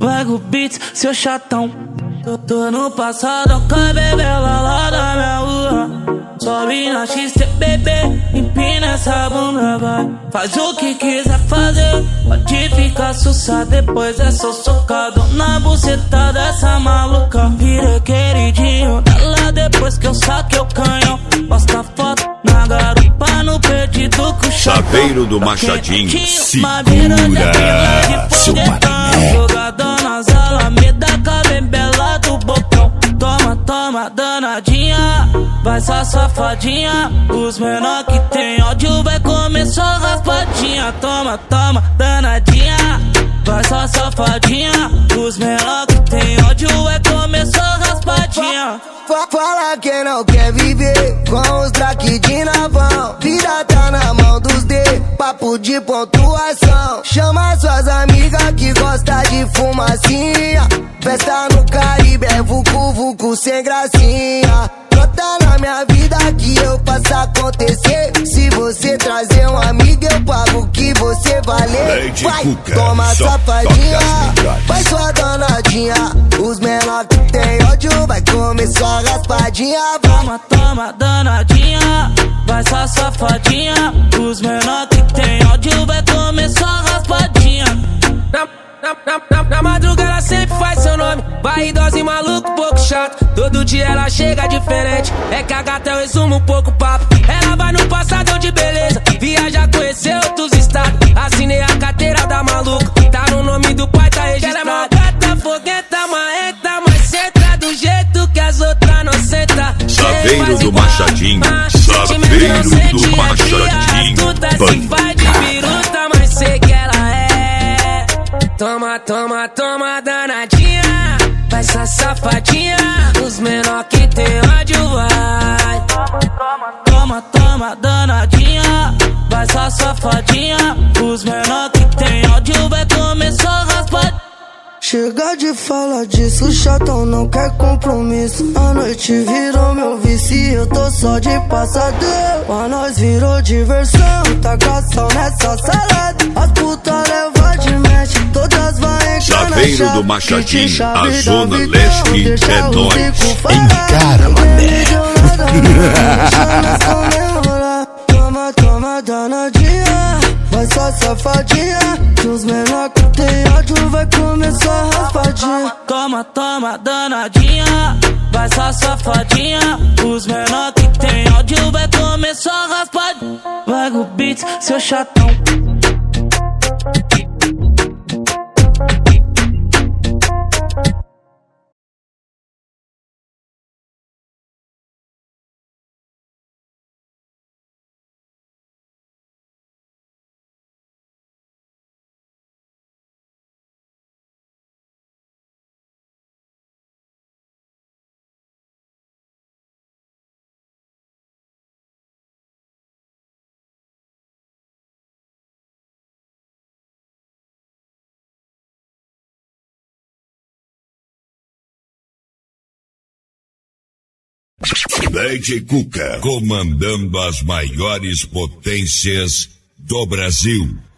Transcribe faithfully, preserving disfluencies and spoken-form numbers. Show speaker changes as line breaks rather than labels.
Vago Beats, seu chatão. Tô, tô no passado, com a bebela lá da minha rua. Sobe na X T, bebê, empina essa bunda, vai. Faz o que quiser fazer, pode ficar sussa. Depois é só socado na buceta dessa maluca. Virei queridinho dela depois que eu saquei o canhão. Posta foto na garupa no perdido com o chapéu.
Chaveiro do Machadinho, segura seu
mané. Jogador nas alamedas, cabem bela do bocão. Toma, toma, danadinha, vai só safadinha. Os menor que tem ódio vai comer só raspadinha. Toma, toma, danadinha, vai só safadinha. Os menor que tem ódio vai comer só raspadinha.
Fala quem não quer viver com os traques de navão. Vida tá na mão dos D, papo de pontuação. Chama suas amigas que gosta de fumacinha. Festa no Caribe é vucu vucu sem gracinha. Brota na minha vida que eu faço acontecer. Se você trazer um amigo eu pago o que você valer. Vai, toma safadinha, vai sua danadinha. Os menor que tem ódio vai comer só raspadinha.
Toma, toma, danadinha, vai só safadinha. Os menor que tem ódio vai comer só raspadinha.
Na, na, na, na, na madruga ela sempre faz seu nome. Vai idosa e maluco, pouco chato. Todo dia ela chega diferente. É que a gata eu resumo um pouco papo. Ela vai no passadão de beleza, viaja, conhecer outros estados. Assinei a carteira da maluca, tá no nome do pai, tá registrado. Ela é uma gata, fogueta, marreta, mas senta do jeito que as outras não senta.
Chaveiro do Machadinho, chaveiro do Machadinho.
Tudo se faz de piruta, mas sei que ela é. Toma, toma, toma, danadinha, vai só safadinha. Os menor que tem ódio vai.
Toma, toma, danadinha, vai só safadinha. Os menor que tem ódio vai comer só raspadinha.
Chega de falar disso, chatão não quer compromisso. A noite virou meu vício e eu tô só de passador. Pra nós virou diversão, taca sal nessa salada. As puta leva de match, todas vai encarar.
Chaveiro do Machadinho, a zona leste é nóis.
Encara, mané.
Toma, toma, danadinha, vai só safadinha. Que os menor que tem ódio vai comer só raspadinha.
Toma, toma, danadinha, vai só safadinha. Os menor que tem ódio vai comer só raspadinha. Vago Beats, seu chatão.
D J Cuca, comandando as maiores potências do Brasil.